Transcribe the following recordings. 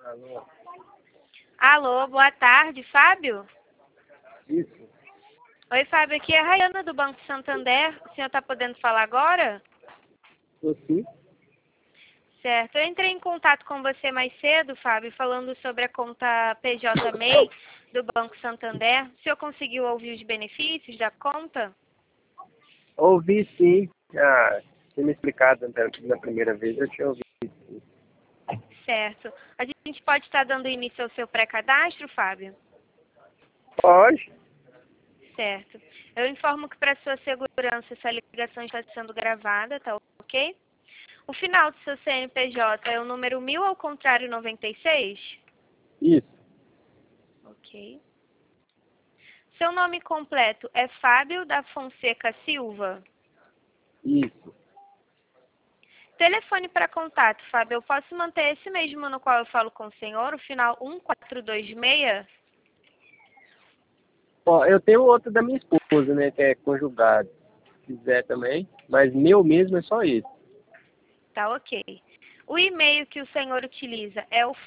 Alô? Alô, boa tarde, Fábio? Isso? Oi, Fábio, aqui é a Rayana do Banco Santander. O senhor está podendo falar agora? Tô sim? Certo. Eu entrei em contato com você mais cedo, Fábio, falando sobre a conta PJ MEI do Banco Santander. O senhor conseguiu ouvir os benefícios da conta? Ouvi sim. Ah, tinha me explicado na primeira vez, eu tinha ouvido sim. Certo. A gente pode estar dando início ao seu pré-cadastro, Fábio? Pode? Certo. Eu informo que para sua segurança essa ligação está sendo gravada, tá ok? O final do seu CNPJ é o número 1000 ao contrário 96? Isso. Ok. Seu nome completo é Fábio da Fonseca Silva? Isso. Telefone para contato, Fábio, eu posso manter esse mesmo no qual eu falo com o senhor, o final 1426? Ó, eu tenho outro da minha esposa, né, que é conjugado. Se quiser também, mas meu mesmo é só esse. Tá ok. O e-mail que o senhor utiliza é o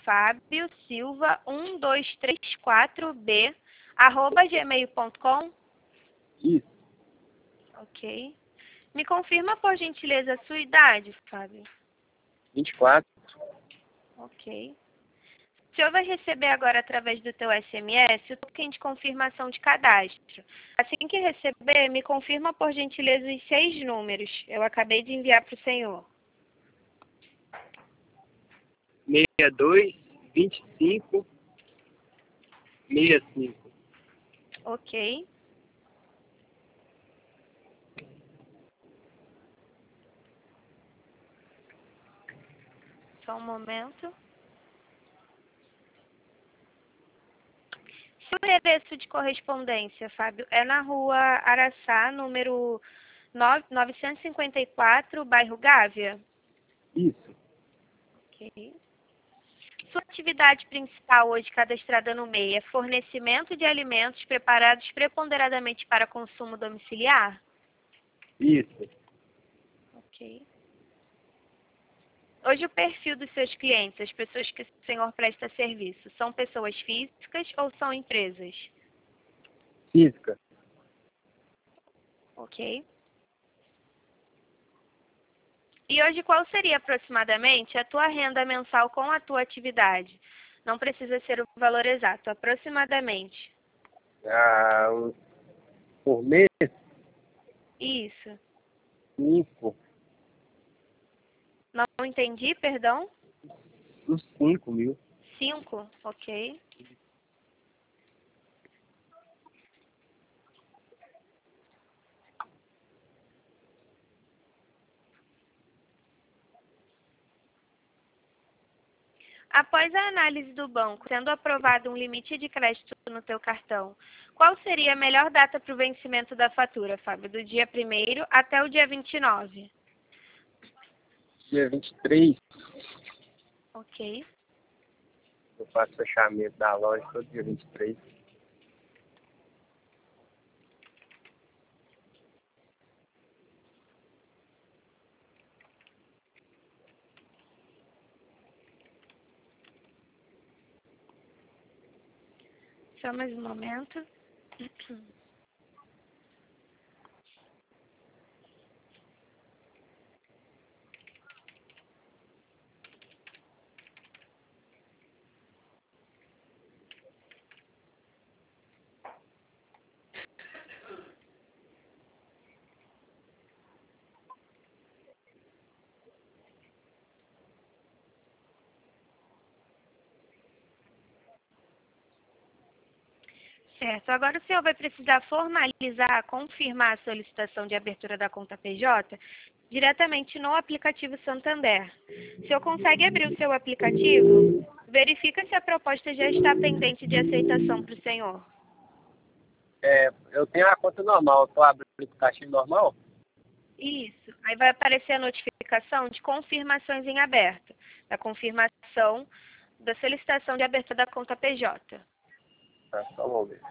fabiosilva1234b@gmail.com? Isso. Ok. Me confirma, por gentileza, a sua idade, Fábio. 24. Ok. O senhor vai receber agora, através do teu SMS, o token de confirmação de cadastro. Assim que receber, me confirma, por gentileza, os 6 números. Eu acabei de enviar para o senhor. 62, 25, 65. Ok. Só um momento. Seu endereço de correspondência, Fábio, é na rua Araçá, número 954, bairro Gávea? Isso. Ok. Sua atividade principal hoje cadastrada no MEI é fornecimento de alimentos preparados preponderadamente para consumo domiciliar? Isso. Ok. Hoje o perfil dos seus clientes, as pessoas que o senhor presta serviço, são pessoas físicas ou são empresas? Física. Ok. E hoje qual seria aproximadamente a tua renda mensal com a tua atividade? Não precisa ser o valor exato, aproximadamente. Ah, por mês, Isso. 5. Não entendi, perdão? Uns 5 mil. 5, ok. Após a análise do banco, sendo aprovado um limite de crédito no teu cartão, qual seria a melhor data para o vencimento da fatura, Fábio? Do dia 1º até o dia 29? Dia 23, Ok. eu faço fechamento da loja todo dia 23. Só mais um momento. Certo. Agora o senhor vai precisar formalizar, confirmar a solicitação de abertura da conta PJ diretamente no aplicativo Santander. O senhor consegue abrir o seu aplicativo? Verifica se a proposta já está pendente de aceitação para o senhor. É, eu tenho a conta normal, eu tô abrindo o aplicativo normal? Isso. Aí vai aparecer a notificação de confirmações em aberto. Da confirmação da solicitação de abertura da conta PJ. Tá, só um momento.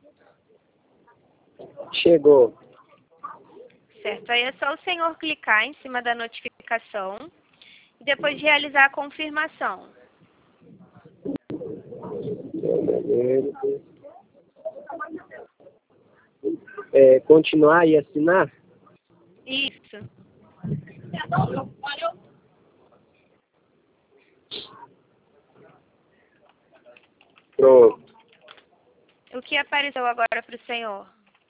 Chegou. Certo, aí é só o senhor clicar em cima da notificação e depois realizar a confirmação. Continuar e assinar? Isso. Pronto. O que apareceu agora para o senhor?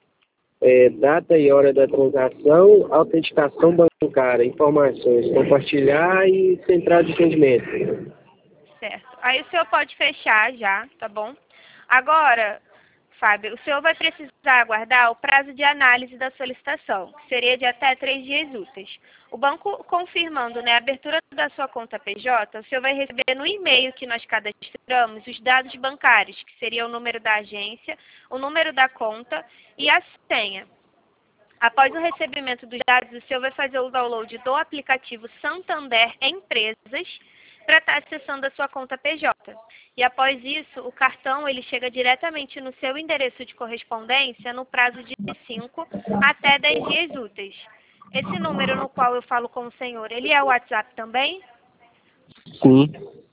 Data e hora da transação, autenticação bancária, informações, compartilhar e central de atendimento. Certo. Aí o senhor pode fechar já, tá bom? Agora, Fábio, o senhor vai precisar aguardar o prazo de análise da solicitação, que seria de até 3 dias úteis. O banco confirmando, né, a abertura da sua conta PJ, o senhor vai receber no e-mail que nós cadastramos os dados bancários, que seria o número da agência, o número da conta e a senha. Após o recebimento dos dados, o senhor vai fazer o download do aplicativo Santander Empresas para estar acessando a sua conta PJ. E após isso, o cartão ele chega diretamente no seu endereço de correspondência no prazo de 5 até 10 dias úteis. Esse número no qual eu falo com o senhor, ele é o WhatsApp também? Sim.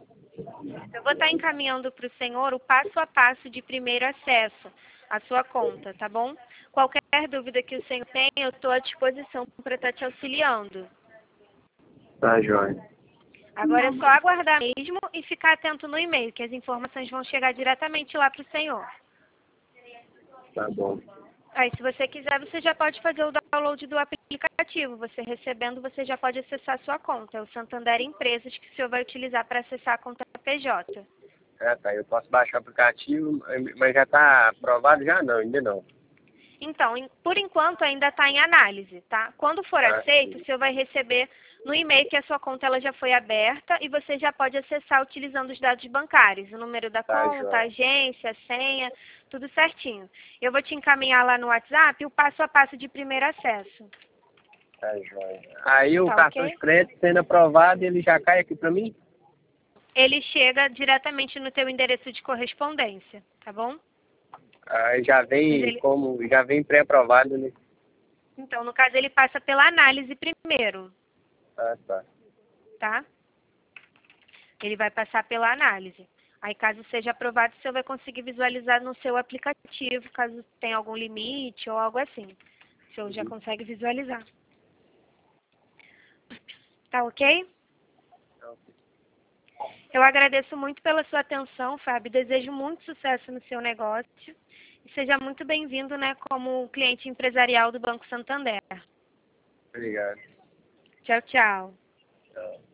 Eu vou estar encaminhando para o senhor o passo a passo de primeiro acesso à sua conta, tá bom? Qualquer dúvida que o senhor tenha, eu estou à disposição para estar te auxiliando. Tá, joia. Agora é só aguardar mesmo e ficar atento no e-mail, que as informações vão chegar diretamente lá para o senhor. Tá bom. Aí, se você quiser, você já pode fazer o download do aplicativo. Você recebendo, você já pode acessar a sua conta. É o Santander Empresas que o senhor vai utilizar para acessar a conta PJ. Tá. Eu posso baixar o aplicativo, mas já tá aprovado? Já não, ainda não. Então, por enquanto ainda está em análise, tá? Quando for aceito, o senhor vai receber no e-mail que a sua conta ela já foi aberta e você já pode acessar utilizando os dados bancários, o número da conta, a agência, a senha, tudo certinho. Eu vou te encaminhar lá no WhatsApp o passo a passo de primeiro acesso. Tá, joia. Aí o Tá, cartão ok? de crédito sendo aprovado, ele já cai aqui pra mim? Ele chega diretamente no teu endereço de correspondência, tá bom? Aí já vem já vem pré-aprovado, né? Então, no caso, ele passa pela análise primeiro, Tá. tá? Ele vai passar pela análise. Aí, caso seja aprovado, o senhor vai conseguir visualizar no seu aplicativo, caso tenha algum limite ou algo assim. O senhor já consegue visualizar. Tá ok? Eu agradeço muito pela sua atenção, Fábio. Desejo muito sucesso no seu negócio. E seja muito bem-vindo, né, como cliente empresarial do Banco Santander. Obrigado. Tchau, tchau. Tchau.